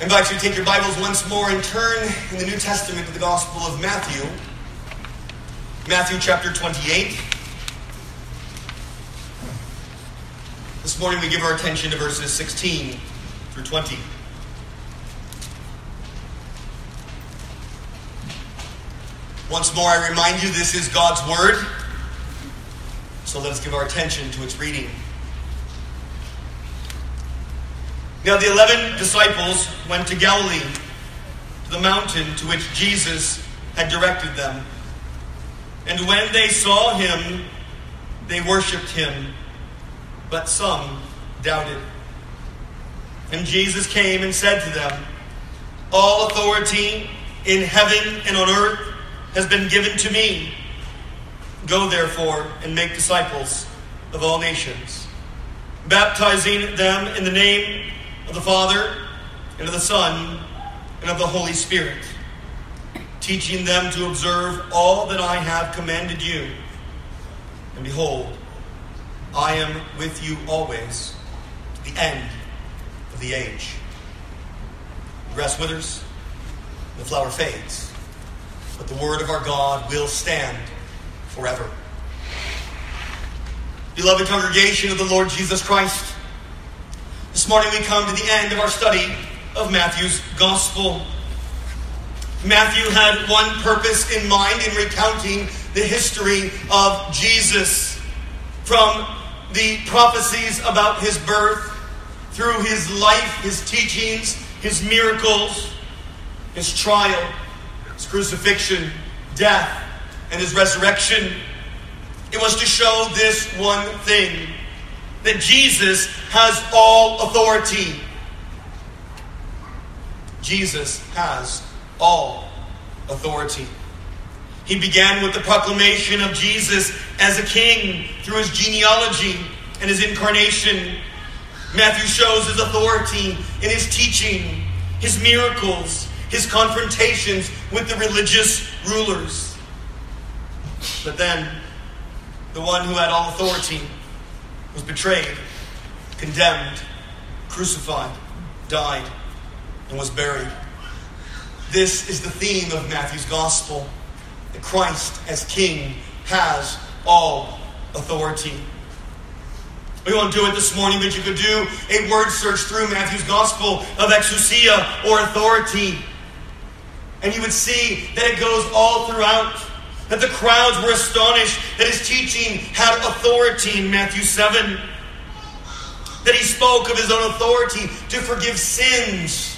I invite you to take your Bibles once more and turn in the New Testament to the Gospel of Matthew. Matthew chapter 28. This morning we give our attention to verses 16 through 20. Once more I remind you, this is God's Word. So let us give our attention to its reading. Now the 11 disciples went to Galilee, to the mountain to which Jesus had directed them. And when they saw him, they worshipped him, but some doubted. And Jesus came and said to them, "All authority in heaven and on earth has been given to me. Go therefore and make disciples of all nations, baptizing them in the name of the Father, and of the Son, and of the Holy Spirit, teaching them to observe all that I have commanded you. And behold, I am with you always, to the end of the age." The grass withers, the flower fades, but the word of our God will stand forever. Beloved congregation of the Lord Jesus Christ, this morning we come to the end of our study of Matthew's Gospel. Matthew had one purpose in mind in recounting the history of Jesus, from the prophecies about his birth, through his life, his teachings, his miracles, his trial, his crucifixion, death, and his resurrection. It was to show this one thing, that Jesus has all authority. Jesus has all authority. He began with the proclamation of Jesus as a king through his genealogy and his incarnation. Matthew shows his authority in his teaching, his miracles, his confrontations with the religious rulers. But then, the one who had all authority was betrayed, condemned, crucified, died, and was buried. This is the theme of Matthew's Gospel, that Christ as King has all authority. We won't do it this morning, but you could do a word search through Matthew's Gospel of exousia, or authority, and you would see that it goes all throughout. That the crowds were astonished that his teaching had authority in Matthew 7. That he spoke of his own authority to forgive sins.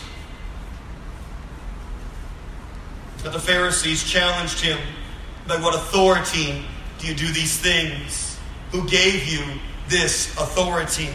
But the Pharisees challenged him, "By what authority do you do these things? Who gave you this authority?"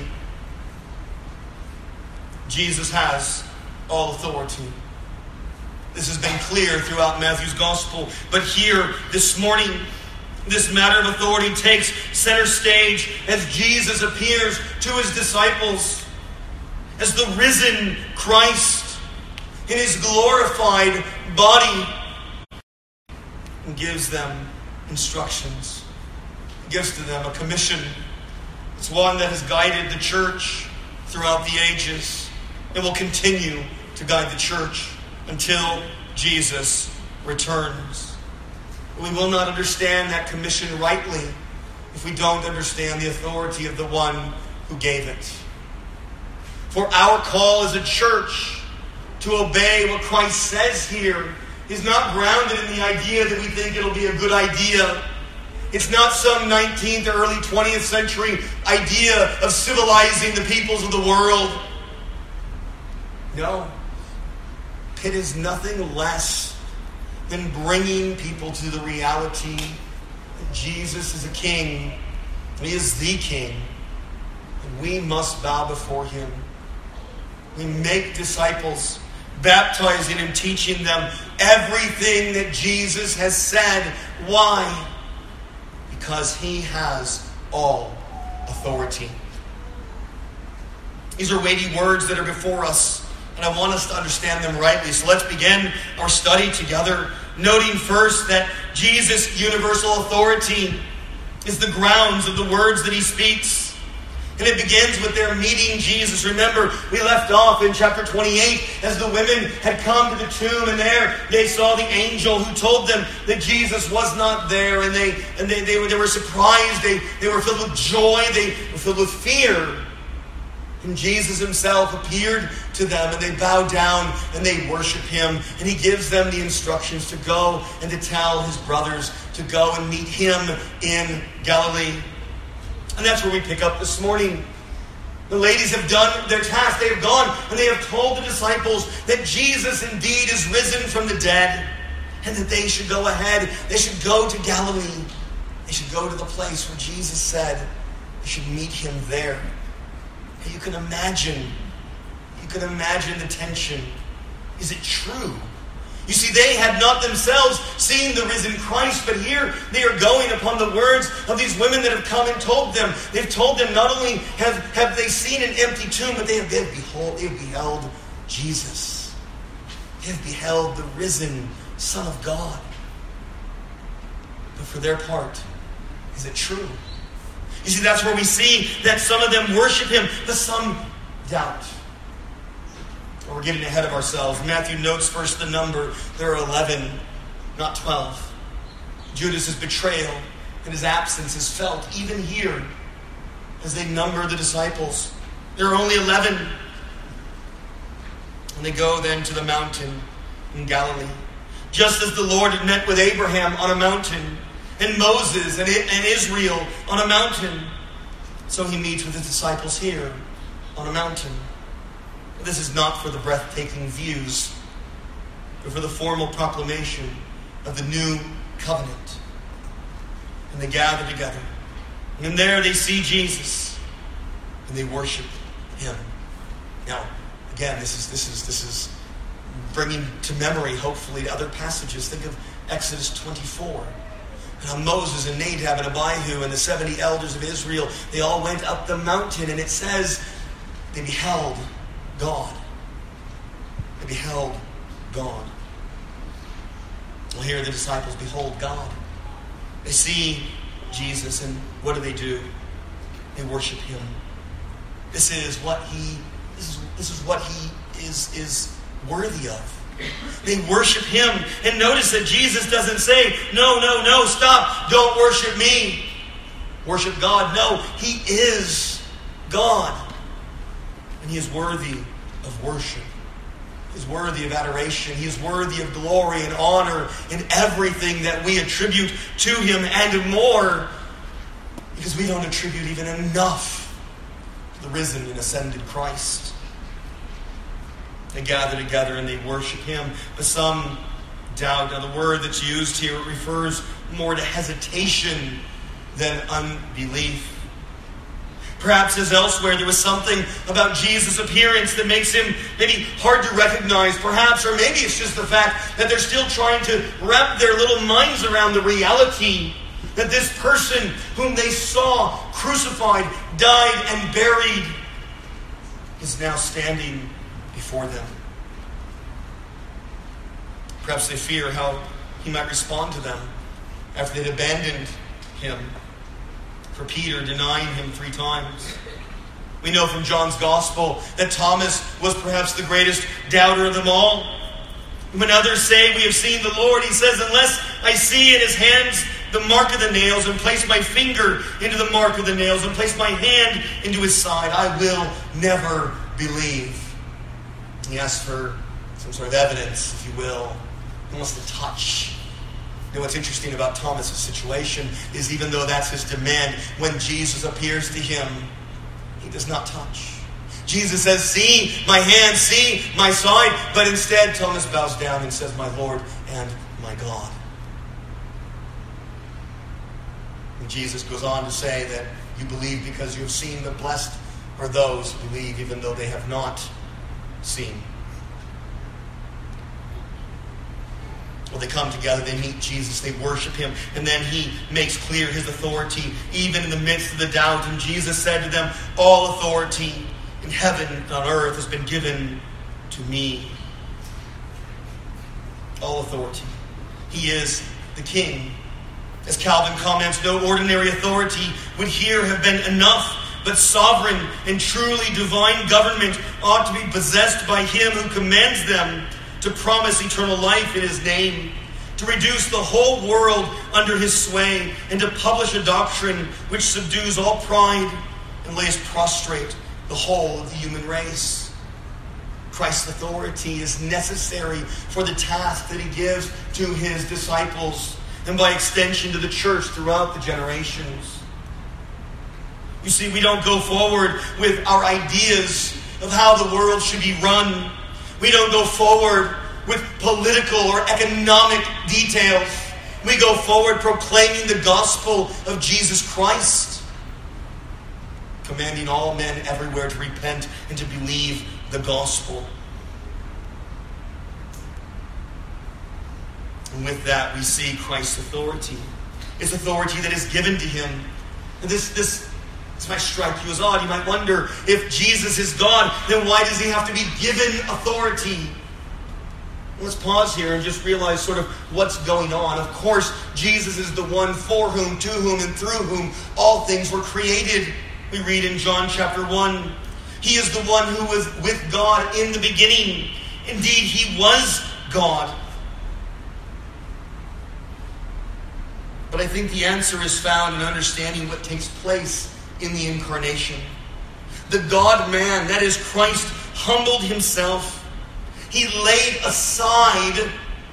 Jesus has all authority. This has been clear throughout Matthew's Gospel. But here, this morning, this matter of authority takes center stage as Jesus appears to his disciples as the risen Christ in his glorified body, and gives them instructions. He gives to them a commission. It's one that has guided the church throughout the ages and will continue to guide the church until Jesus returns. We will not understand that commission rightly if we don't understand the authority of the one who gave it. For our call as a church to obey what Christ says here is not grounded in the idea that we think it'll be a good idea. It's not some 19th or early 20th century idea of civilizing the peoples of the world. No. It is nothing less than bringing people to the reality that Jesus is a king. He is the king. And we must bow before him. We make disciples, baptizing and teaching them everything that Jesus has said. Why? Because he has all authority. These are weighty words that are before us, and I want us to understand them rightly. So let's begin our study together, noting first that Jesus' universal authority is the grounds of the words that he speaks. And it begins with their meeting Jesus. Remember, we left off in chapter 28 as the women had come to the tomb, and there they saw the angel who told them that Jesus was not there, and they were surprised. They were filled with joy. They were filled with fear. And Jesus himself appeared to them, and they bow down and they worship him. And he gives them the instructions to go and to tell his brothers to go and meet him in Galilee. And that's where we pick up this morning. The ladies have done their task. They have gone and they have told the disciples that Jesus indeed is risen from the dead, and that they should go ahead. They should go to Galilee. They should go to the place where Jesus said they should meet him there. And you can imagine the tension. Is it true? You see, they had not themselves seen the risen Christ, but here they are going upon the words of these women that have come and told them. They've told them not only have they seen an empty tomb, but they have beheld Jesus. They have beheld the risen Son of God. But for their part, is it true? You see, that's where we see that some of them worship him, but some doubt. We're getting ahead of ourselves. Matthew notes first the number. There are 11, not 12. Judas' betrayal and his absence is felt even here as they number the disciples. There are only 11. And they go then to the mountain in Galilee. Just as the Lord had met with Abraham on a mountain, and Moses and Israel on a mountain, so he meets with his disciples here on a mountain. This is not for the breathtaking views, but for the formal proclamation of the new covenant. And they gather together. And there they see Jesus. And they worship him. Now, again, this is bringing to memory, hopefully, other passages. Think of Exodus 24. And Moses and Nadab and Abihu and the 70 elders of Israel, they all went up the mountain. And it says they beheld God. They beheld God. Well, here the disciples behold God. They see Jesus, and what do? They worship him. This is what he is worthy of. They worship him. And notice that Jesus doesn't say, no, stop, don't worship me. Worship God. No, he is God. And he is worthy of worship. He is worthy of adoration. He is worthy of glory and honor and everything that we attribute to him and more, because we don't attribute even enough to the risen and ascended Christ. They gather together and they worship him, but some doubt. Now the word that's used here refers more to hesitation than unbelief. Perhaps as elsewhere, there was something about Jesus' appearance that makes him maybe hard to recognize. Perhaps, or maybe it's just the fact that they're still trying to wrap their little minds around the reality that this person whom they saw crucified, died, and buried is now standing before them. Perhaps they fear how he might respond to them after they'd abandoned him. For Peter denying him 3 times. We know from John's Gospel that Thomas was perhaps the greatest doubter of them all. When others say, we have seen the Lord, he says, unless I see in his hands the mark of the nails, and place my finger into the mark of the nails, and place my hand into his side, I will never believe. He asks for some sort of evidence, if you will. He wants to touch. You know, what's interesting about Thomas' situation is even though that's his demand, when Jesus appears to him, he does not touch. Jesus says, see my hand, see my side. But instead, Thomas bows down and says, my Lord and my God. And Jesus goes on to say that you believe because you have seen, the blessed are those who believe even though they have not seen. Well, they come together, they meet Jesus, they worship him, and then he makes clear his authority, even in the midst of the doubt. And Jesus said to them, all authority in heaven and on earth has been given to me. All authority. He is the King. As Calvin comments, no ordinary authority would here have been enough but sovereign and truly divine government ought to be possessed by him who commands them to promise eternal life in his name, to reduce the whole world under his sway, and to publish a doctrine which subdues all pride and lays prostrate the whole of the human race. Christ's authority is necessary for the task that he gives to his disciples, and by extension to the church throughout the generations. You see, we don't go forward with our ideas of how the world should be run. We don't go forward with political or economic details. We go forward proclaiming the gospel of Jesus Christ, commanding all men everywhere to repent and to believe the gospel. And with that, we see Christ's authority. His authority that is given to him. And this might strike you as odd. You might wonder, if Jesus is God, then why does he have to be given authority? Let's pause here and just realize sort of what's going on. Of course, Jesus is the one for whom, to whom, and through whom all things were created. We read in John chapter 1. He is the one who was with God in the beginning. Indeed, he was God. But I think the answer is found in understanding what takes place in the incarnation. The God-man, that is Christ, humbled himself. He laid aside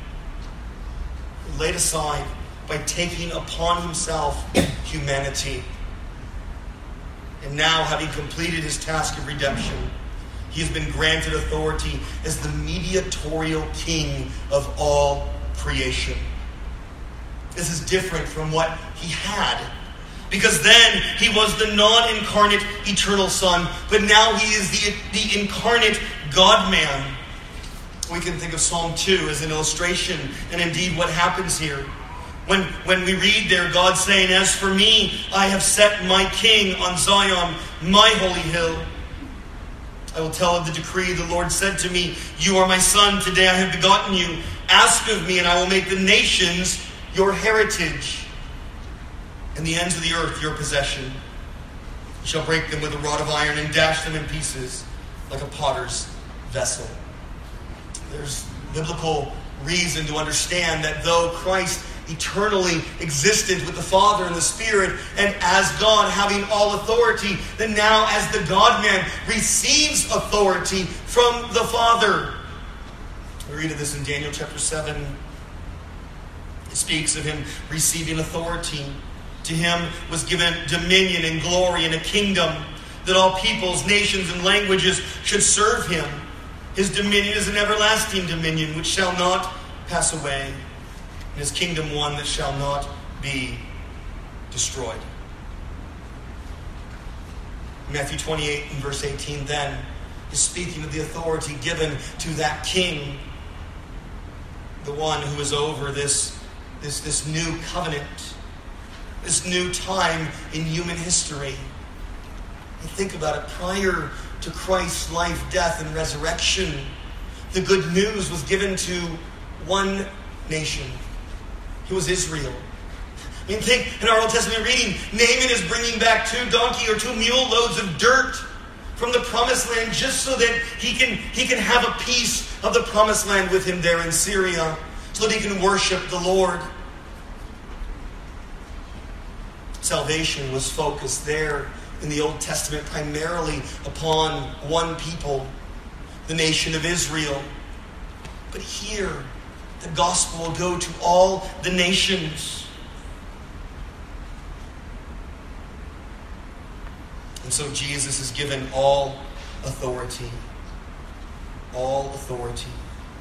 by taking upon himself humanity. And now, having completed his task of redemption, he has been granted authority as the mediatorial king of all creation. This is different from what he had, because then he was the non-incarnate eternal Son, but now he is the incarnate God-man. We can think of Psalm 2 as an illustration, and indeed what happens here. When we read there, God saying, "As for me, I have set my king on Zion, my holy hill. I will tell of the decree. The Lord said to me, you are my son. Today I have begotten you. Ask of me, and I will make the nations your heritage, and the ends of the earth your possession. You shall break them with a rod of iron and dash them in pieces like a potter's vessel." There's biblical reason to understand that though Christ eternally existed with the Father and the Spirit, and as God having all authority, then now as the God-man receives authority from the Father. We read of this in Daniel chapter 7. It speaks of him receiving authority. To him was given dominion and glory and a kingdom, that all peoples, nations, and languages should serve him. His dominion is an everlasting dominion which shall not pass away, and his kingdom one that shall not be destroyed. Matthew 28 and verse 18 then is speaking of the authority given to that king, the one who is over this new covenant, this new time in human history. You think about it, prior to Christ's life, death, and resurrection, the good news was given to one nation. It was Israel. I mean, think in our Old Testament reading, Naaman is bringing back 2 donkey or 2 mule loads of dirt from the promised land just so that he can have a piece of the promised land with him there in Syria, so that he can worship the Lord. Salvation was focused there in the Old Testament primarily upon one people, the nation of Israel. But here, the gospel will go to all the nations. And so Jesus is given all authority. All authority.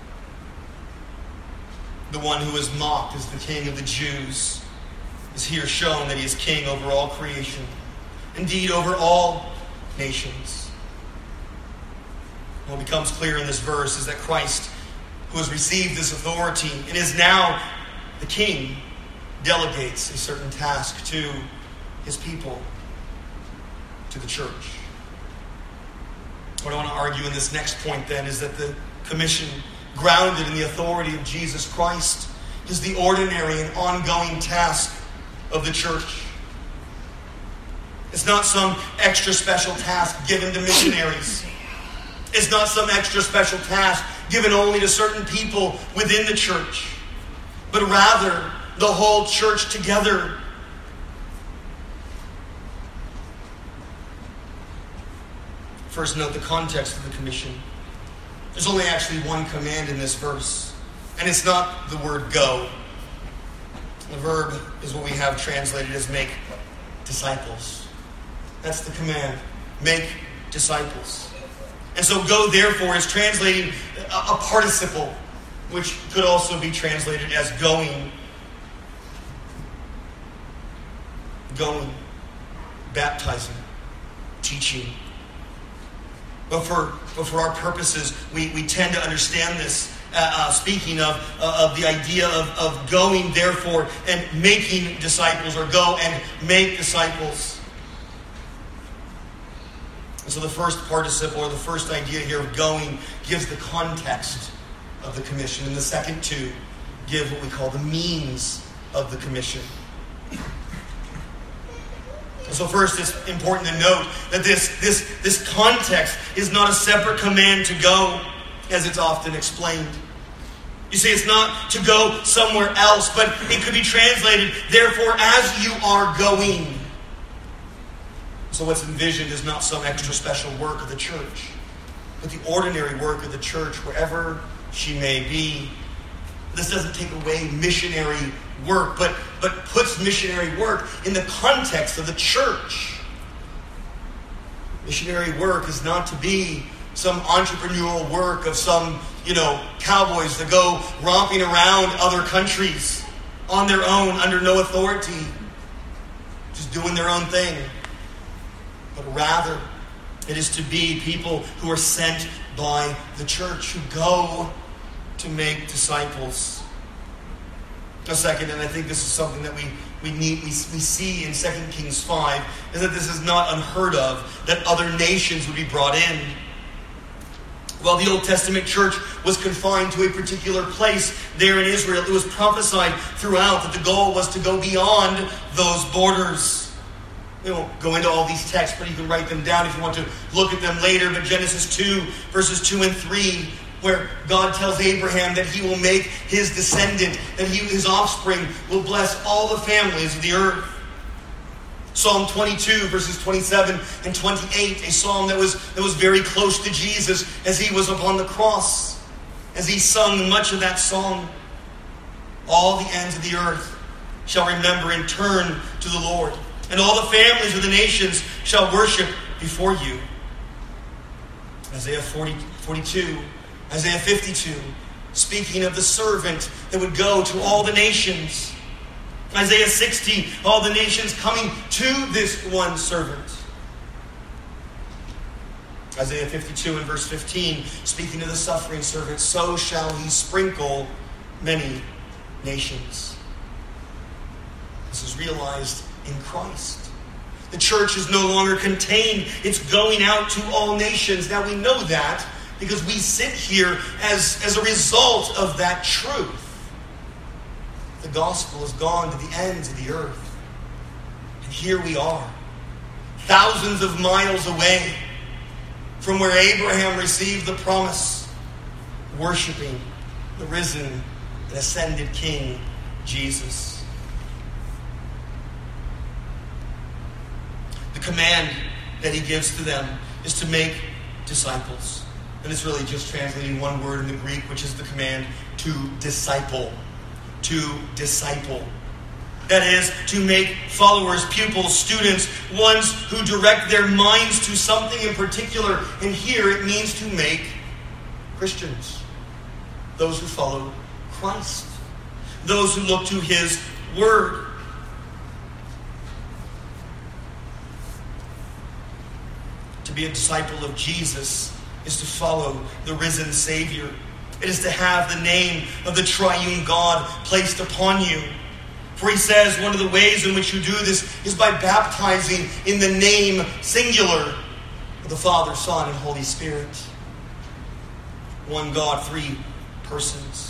The one who is mocked as the King of the Jews is here shown that he is king over all creation. Indeed, over all nations. What becomes clear in this verse is that Christ, who has received this authority and is now the king, delegates a certain task to his people, to the church. What I want to argue in this next point then is that the commission, grounded in the authority of Jesus Christ, is the ordinary and ongoing task of the church. It's not some extra special task given to missionaries. It's not some extra special task given only to certain people within the church, but rather the whole church together. First, note the context of the commission. There's only actually one command in this verse, and it's not the word go. The verb is what we have translated as make disciples. That's the command. Make disciples. And so go, therefore, is translating a participle, which could also be translated as going. Going. Baptizing. Teaching. But for our purposes, we tend to understand this, speaking of the idea of going, therefore, and making disciples, or go and make disciples. And so the first participle, or the first idea here of going, gives the context of the commission. And the second two give what we call the means of the commission. And so first, it's important to note that this context is not a separate command to go, as it's often explained. You see, it's not to go somewhere else, but it could be translated, therefore, as you are going. So what's envisioned is not some extra special work of the church, but the ordinary work of the church, wherever she may be. This doesn't take away missionary work, but puts missionary work in the context of the church. Missionary work is not to be some entrepreneurial work of some, cowboys that go romping around other countries on their own, under no authority, just doing their own thing. But rather, it is to be people who are sent by the church, who go to make disciples. A second, and I think this is something that we see in 2 Kings 5, is that this is not unheard of, that other nations would be brought in. While the Old Testament church was confined to a particular place there in Israel, it was prophesied throughout that the goal was to go beyond those borders. We won't go into all these texts, but you can write them down if you want to look at them later. But Genesis 2, verses 2 and 3, where God tells Abraham that he will make his descendant, that his offspring will bless all the families of the earth. Psalm 22, verses 27 and 28, a psalm that was very close to Jesus as he was upon the cross, as he sung much of that song. All the ends of the earth shall remember and turn to the Lord, and all the families of the nations shall worship before you. Isaiah 42, Isaiah 52, speaking of the servant that would go to all the nations. Isaiah 60, all the nations coming to this one servant. Isaiah 52 and verse 15, speaking of the suffering servant, so shall he sprinkle many nations. This is realized in Christ. The church is no longer contained. It's going out to all nations. Now we know that because we sit here as a result of that truth. The gospel has gone to the ends of the earth. And here we are, thousands of miles away from where Abraham received the promise, worshiping the risen and ascended King, Jesus. The command that he gives to them is to make disciples. And it's really just translating one word in the Greek, which is the command to disciple. To disciple. That is, to make followers, pupils, students, ones who direct their minds to something in particular. And here it means to make Christians. Those who follow Christ. Those who look to his word. To be a disciple of Jesus is to follow the risen Savior. It is to have the name of the triune God placed upon you. For he says one of the ways in which you do this is by baptizing in the name singular of the Father, Son, and Holy Spirit. One God, three persons.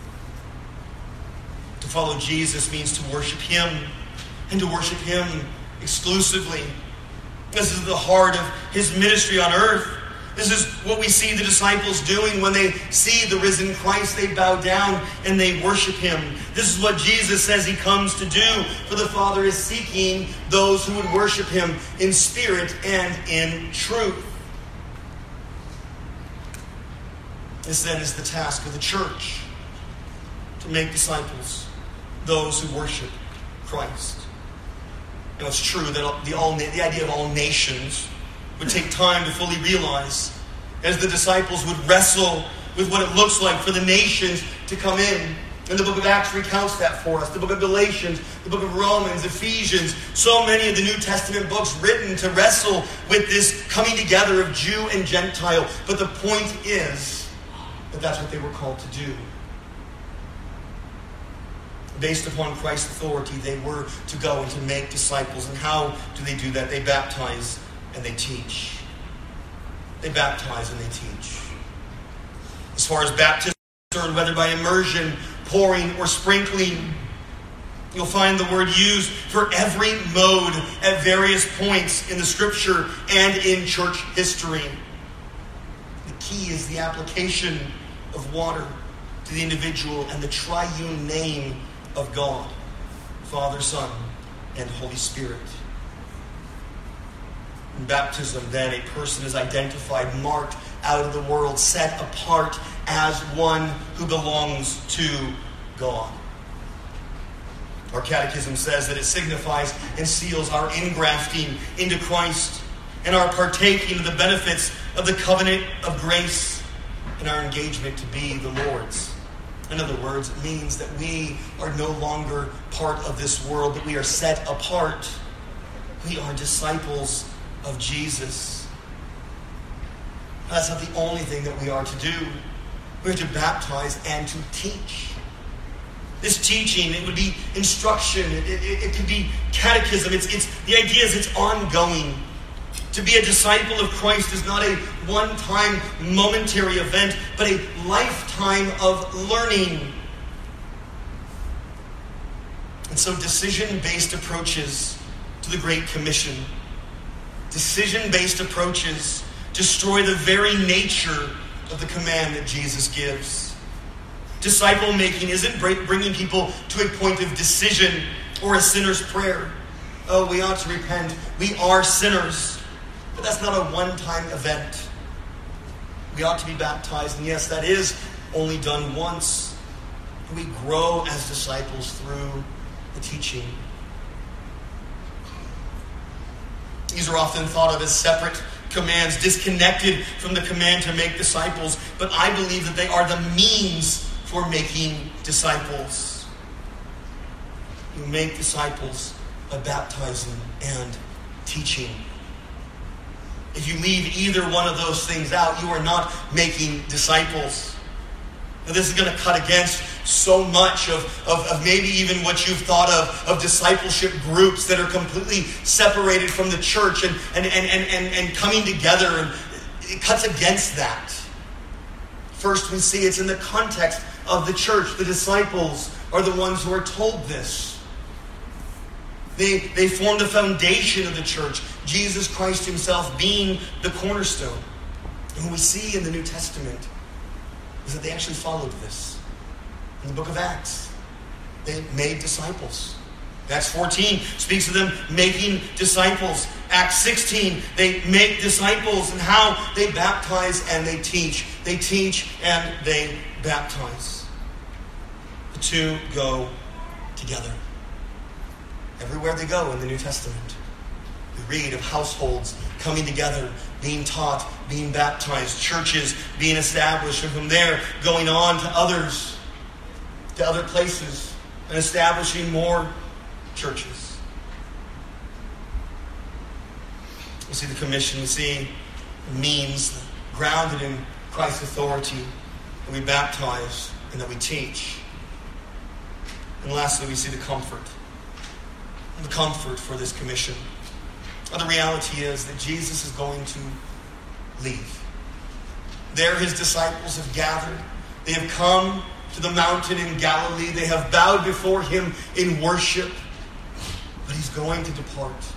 To follow Jesus means to worship him, and to worship him exclusively. This is the heart of his ministry on earth. This is what we see the disciples doing when they see the risen Christ. They bow down and they worship him. This is what Jesus says he comes to do. For the Father is seeking those who would worship him in spirit and in truth. This then is the task of the church, to make disciples, those who worship Christ. Now it's true that the idea of all nations would take time to fully realize, as the disciples would wrestle with what it looks like for the nations to come in. And the book of Acts recounts that for us. The book of Galatians, the book of Romans, Ephesians, so many of the New Testament books written to wrestle with this coming together of Jew and Gentile. But the point is that that's what they were called to do. Based upon Christ's authority, they were to go and to make disciples. And how do they do that? They baptize and they teach. They baptize and they teach. As far as baptism is concerned, whether by immersion, pouring, or sprinkling, you'll find the word used for every mode at various points in the Scripture and in church history. The key is the application of water to the individual and the triune name of God, Father, Son, and Holy Spirit. In baptism, then, a person is identified, marked out of the world, set apart as one who belongs to God. Our catechism says that it signifies and seals our ingrafting into Christ and our partaking of the benefits of the covenant of grace and our engagement to be the Lord's. In other words, it means that we are no longer part of this world, but we are set apart. We are disciples of Jesus. That's not the only thing that we are to do. We are to baptize and to teach. This teaching, it would be instruction. It could be catechism. The idea is it's ongoing. To be a disciple of Christ is not a one-time momentary event, but a lifetime of learning. And so decision-based approaches to the Great Commission, decision-based approaches destroy the very nature of the command that Jesus gives. Disciple-making isn't bringing people to a point of decision or a sinner's prayer. Oh, we ought to repent. We are sinners. But that's not a one-time event. We ought to be baptized, and yes, that is only done once. We grow as disciples through the teaching. These are often thought of as separate commands, disconnected from the command to make disciples, but I believe that they are the means for making disciples. You make disciples by baptizing and teaching. If you leave either one of those things out, you are not making disciples. Now, this is going to cut against so much of maybe even what you've thought of discipleship groups that are completely separated from the church and coming together. And it cuts against that. First, we see it's in the context of the church. The disciples are the ones who are told this. They form the foundation of the church. Jesus Christ himself being the cornerstone. And what we see in the New Testament is that they actually followed this. In the book of Acts, they made disciples. Acts 14 speaks of them making disciples. Acts 16, they make disciples, and how they baptize and they teach. They teach and they baptize. The two go together. Everywhere they go in the New Testament, we read of households coming together, being taught, being baptized, churches being established, and from there going on to others, to other places, and establishing more churches. We see the commission, we see means grounded in Christ's authority, that we baptize and that we teach. And lastly, we see the comfort. The comfort for this commission. Well, the reality is that Jesus is going to leave. There his disciples have gathered. They have come to the mountain in Galilee. They have bowed before him in worship. But he's going to depart.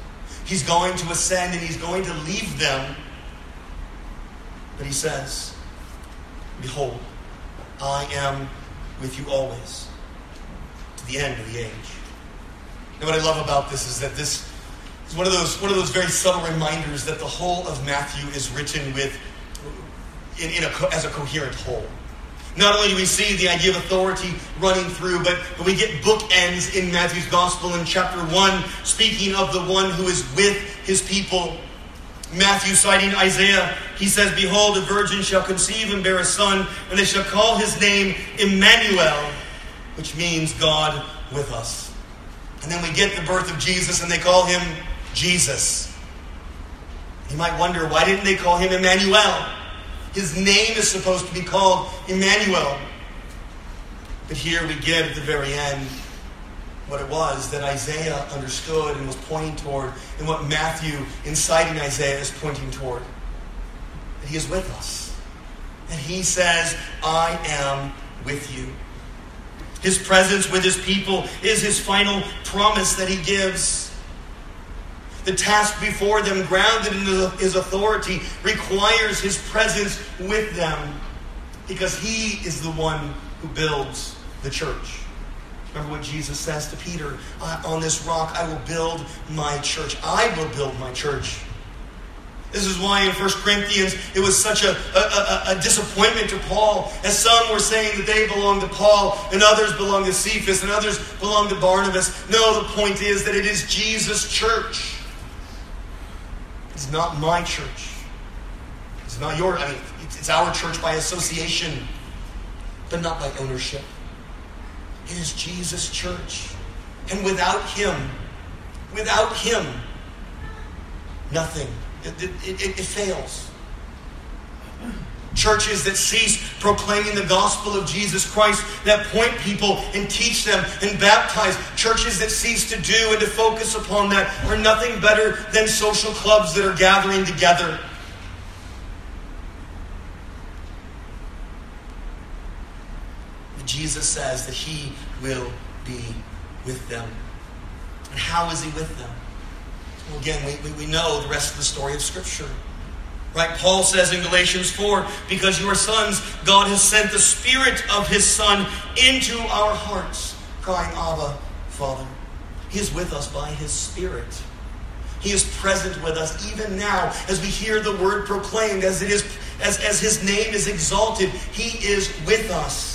He's going to ascend and he's going to leave them. But he says, behold, I am with you always, to the end of the age. And what I love about this is that this is one of those very subtle reminders that the whole of Matthew is written with as a coherent whole. Not only do we see the idea of authority running through, but we get bookends in Matthew's Gospel in chapter 1, speaking of the one who is with his people. Matthew, citing Isaiah, he says, behold, a virgin shall conceive and bear a son, and they shall call his name Emmanuel, which means God with us. And then we get the birth of Jesus, and they call him Jesus. You might wonder, why didn't they call him Emmanuel? His name is supposed to be called Emmanuel. But here we get at the very end what it was that Isaiah understood and was pointing toward, and what Matthew, inciting Isaiah, is pointing toward. That he is with us. And he says, I am with you. His presence with his people is his final promise that he gives. The task before them, grounded in his authority, requires his presence with them, because he is the one who builds the church. Remember what Jesus says to Peter, on this rock I will build my church. I will build my church. This is why in 1 Corinthians it was such a disappointment to Paul, as some were saying that they belong to Paul, and others belong to Cephas, and others belong to Barnabas. No, the point is that it is Jesus' church. It's not my church. It's not your, it's our church by association, but not by ownership. It is Jesus' church. And without him, nothing. It fails. Churches that cease proclaiming the gospel of Jesus Christ, that point people and teach them and baptize, churches that cease to do and to focus upon that, are nothing better than social clubs that are gathering together. Jesus says that he will be with them. And how is he with them? Well, again, we know the rest of the story of Scripture. Right? Paul says in Galatians 4, because you are sons, God has sent the Spirit of his Son into our hearts, crying, Abba, Father. He is with us by his Spirit. He is present with us even now as we hear the word proclaimed, as his name is exalted. He is with us.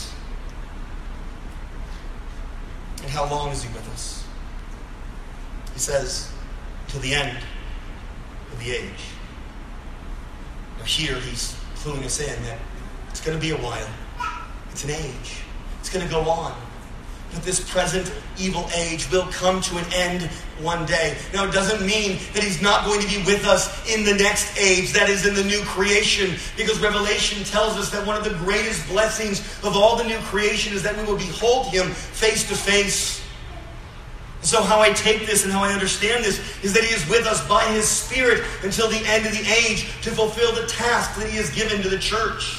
And how long is he with us? He says, till the end of the age. Now here he's cluing us in that it's going to be a while. It's an age. It's going to go on. But this present evil age will come to an end one day. Now, it doesn't mean that he's not going to be with us in the next age, that is in the new creation, because Revelation tells us that one of the greatest blessings of all the new creation is that we will behold him face to face. So how I take this and how I understand this is that he is with us by his Spirit until the end of the age to fulfill the task that he has given to the church.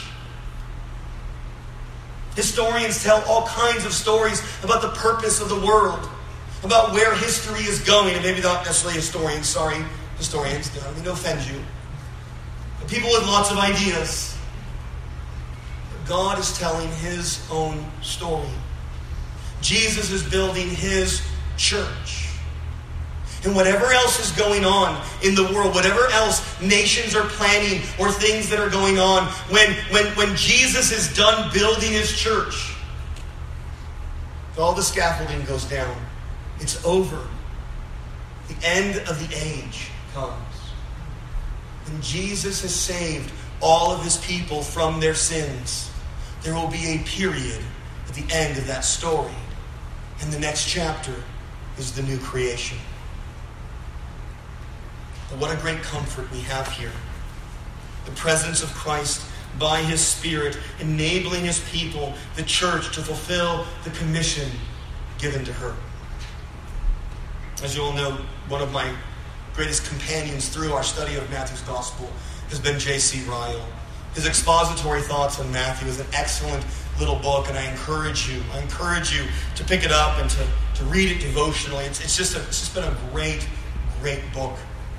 Historians tell all kinds of stories about the purpose of the world, about where history is going. And maybe not necessarily historians, historians, don't mean to offend you. But people with lots of ideas. But God is telling his own story. Jesus is building his church. And whatever else is going on in the world, whatever else nations are planning or things that are going on, when Jesus is done building his church, all the scaffolding goes down. It's over. The end of the age comes. When Jesus has saved all of his people from their sins, there will be a period at the end of that story. And the next chapter is the new creation. But what a great comfort we have here. The presence of Christ by his Spirit, enabling his people, the church, to fulfill the commission given to her. As you all know, one of my greatest companions through our study of Matthew's Gospel has been J.C. Ryle. His expository thoughts on Matthew is an excellent little book, and I encourage you to pick it up and to read it devotionally. It's just been a great book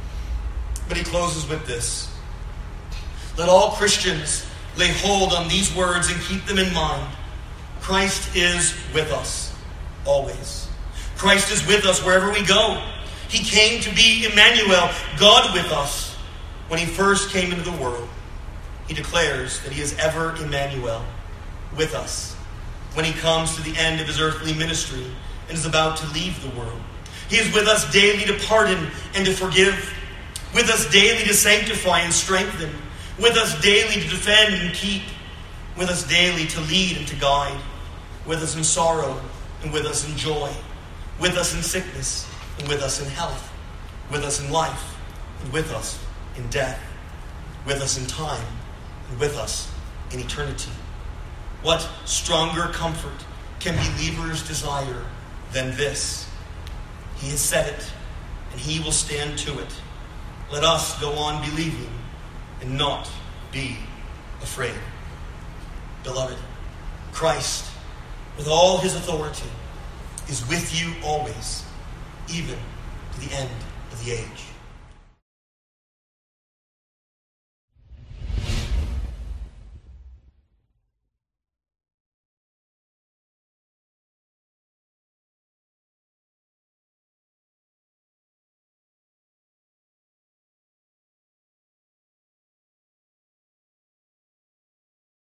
But he closes with this. Let all Christians lay hold on these words and keep them in mind. Christ is with us, always. Christ is with us wherever we go. He came to be Emmanuel, God with us. When he first came into the world, he declares that he is ever Emmanuel, with us. When he comes to the end of his earthly ministry and is about to leave the world, he is with us daily to pardon and to forgive, with us daily to sanctify and strengthen, with us daily to defend and keep, with us daily to lead and to guide, with us in sorrow and with us in joy, with us in sickness and with us in health, with us in life and with us in death, with us in time and with us in eternity. What stronger comfort can believers desire than this? He has said it, and he will stand to it. Let us go on believing and not be afraid. Beloved, Christ, with all his authority, is with you always, even to the end of the age.